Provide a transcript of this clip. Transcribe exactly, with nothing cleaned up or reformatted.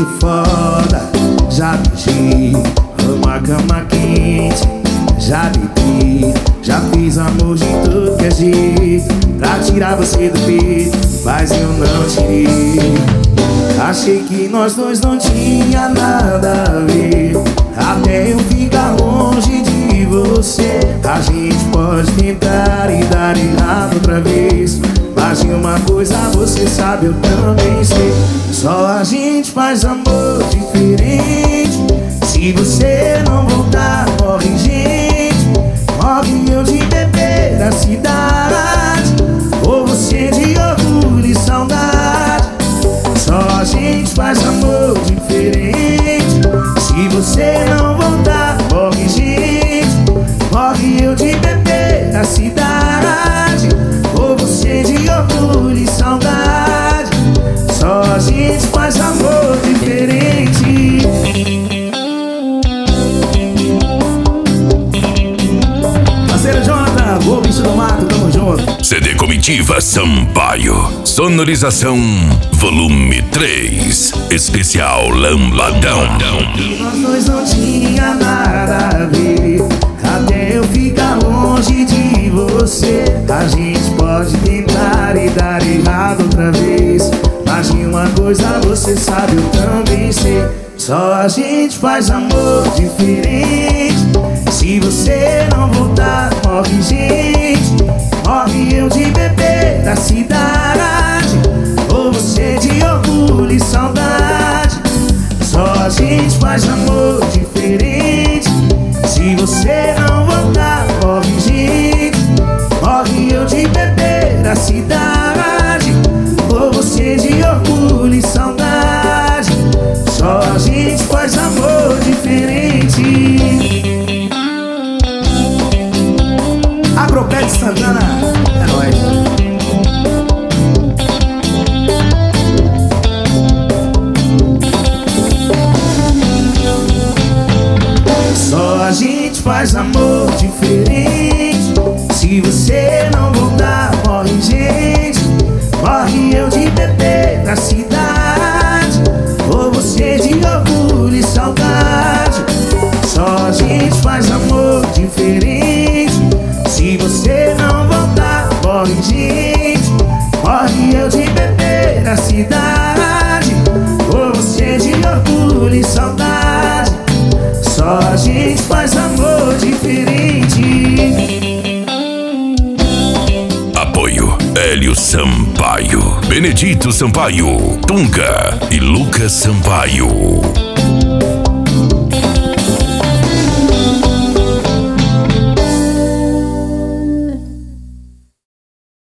beijo foda, já beijei. Uma cama quente, já deitei. Já fiz amor de tudo que é jeito pra tirar você do peito, mas eu não tirei. Achei que nós dois não tinha nada a ver, até eu ficar longe de você. A gente pode tentar e dar errado outra vez, mas de uma coisa você sabe, eu também sei. Só a gente faz amor diferente. Se você não voltar, morre gente. Morre eu de beber na cidade, ou você de orgulho e saudade. Só a gente faz amor diferente. Se você não voltar, morre gente. Morre eu de beber na cidade, ou você de orgulho e saudade. Só a gente faz amor diferente. Parceiro Jonathan, o bicho do mato, tamo junto. C D Comitiva Sampaio, sonorização volume três, especial Lambadão. Nós dois não tinha nada a ver, até eu ficar longe de você. A gente pode tentar e dar errado outra vez, mas de uma coisa você sabe, eu também sei. Só a gente faz amor diferente. Se você não voltar, morre gente. Morre eu de beber na cidade, ou você de orgulho e saudade. Só a gente faz amor diferente. Se você não voltar, morre gente. Morre eu de beber na cidade, ou você de orgulho e saudade. Só a gente faz amor diferente. Agropé de Santana, é nóis. Só a gente faz amor diferente. Se você não voltar, morre gente. Morre eu de beber na cidade, ou você de orgulho e saudade. Só a gente faz amor diferente. Se você não voltar, morre gente. Morre eu de beber na cidade, ou você de orgulho e saudade. Só a gente faz amor diferente. Apoio Hélio Sampaio, Benedito Sampaio, Tunga e Lucas Sampaio.